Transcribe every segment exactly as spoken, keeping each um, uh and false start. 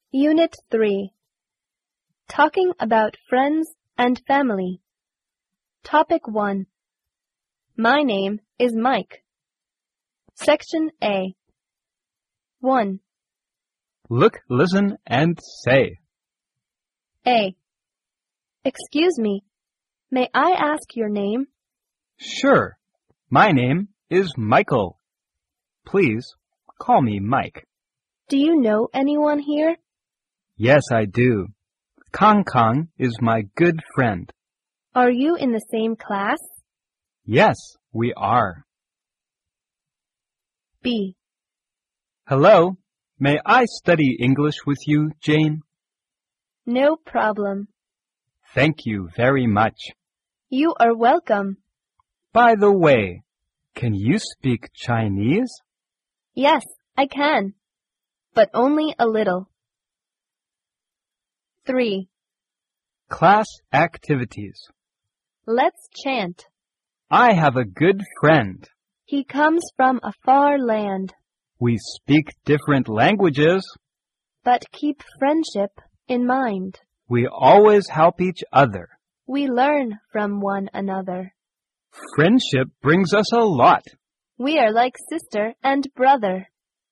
Unit three. Talking about friends and family. Topic one. My name is Mike. Section A. one. Look, listen, and say. A. Excuse me, may I ask your name? Sure. My name is Michael. Please call me Mike. Do you know anyone here? Yes, I do. Kong Kong is my good friend. Are you in the same class? Yes, we are. B. Hello. May I study English with you, Jane? No problem. Thank you very much. You are welcome. By the way, can you speak Chinese? Yes, I can, but only a little. three. Class activities. Let's chant. I have a good friend. He comes from a far land, We speak different languages. but keep friendship in mind. We always help each other. We learn from one another. Friendship brings us a lot. We are like sister and brother.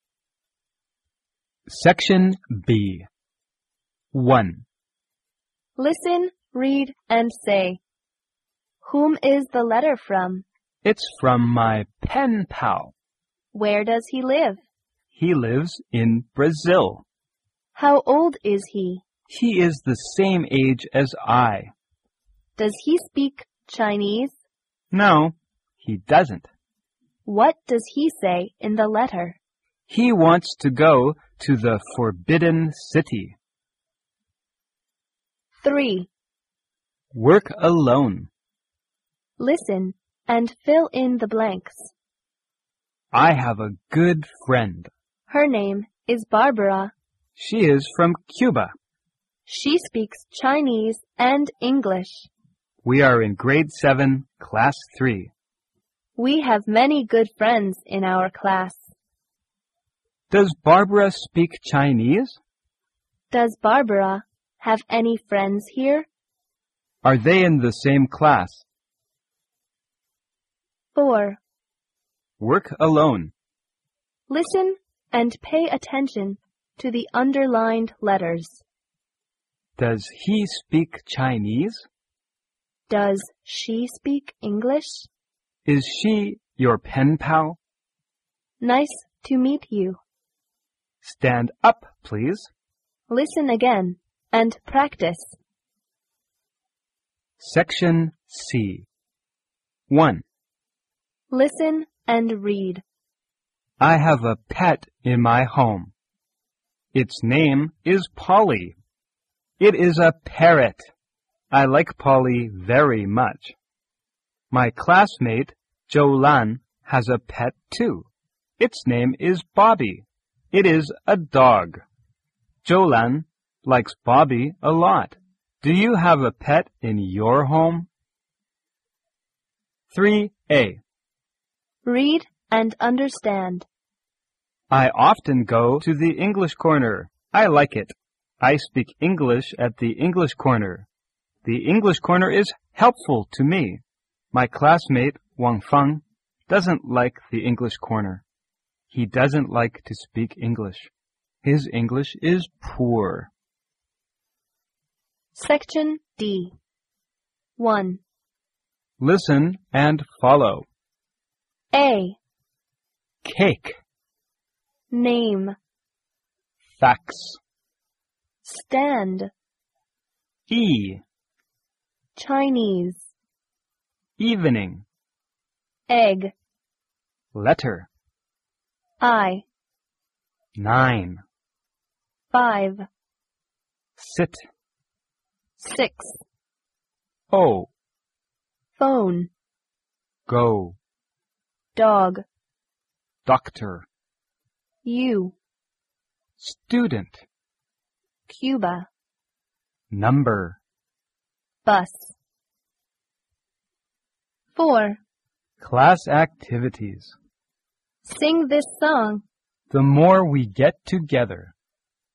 Section B. one. Listen, read, and say. Whom is the letter from? It's from my pen pal. Where does he live? He lives in Brazil. How old is he? He is the same age as I. Does he speak Chinese? No, he doesn't. What does he say in the letter? He wants to go to the Forbidden City. three. Work alone. Listen and fill in the blanks. I have a good friend. Her name is Barbara. She is from Cuba. She speaks Chinese and English. We are in grade seven, class three. We have many good friends in our class. Does Barbara speak Chinese? Does Barbara have any friends here? Are they in the same class? four. Work alone. Listen and pay attention to the underlined letters. Does he speak Chinese? Does she speak English? Is she your pen pal? Nice to meet you. Stand up, please. Listen again and practice. Section C. one. Listen and read. I have a pet in my home. Its name is Polly. It is a parrot. I like Polly very much. My classmate, Zhou Lan, has a pet too. Its name is Bobby. It is a dog. Zhou Lan likes Bobby a lot. Do you have a pet in your home? three A. Read and understand. I often go to the English corner. I like it. I speak English at the English corner. The English corner is helpful to me. My classmate, Wang Feng, doesn't like the English corner. He doesn't like to speak English. His English is poor. Section D. one. Listen and follow. A. Cake. Name. Fax. Stand. E. Chinese. Evening. Egg. Letter. I. Nine. Five. Sit. Six. O. Phone. Go. Dog. Doctor. You. Student. Cuba. Number. Bus. four. Class activities. Sing this song. The more we get together,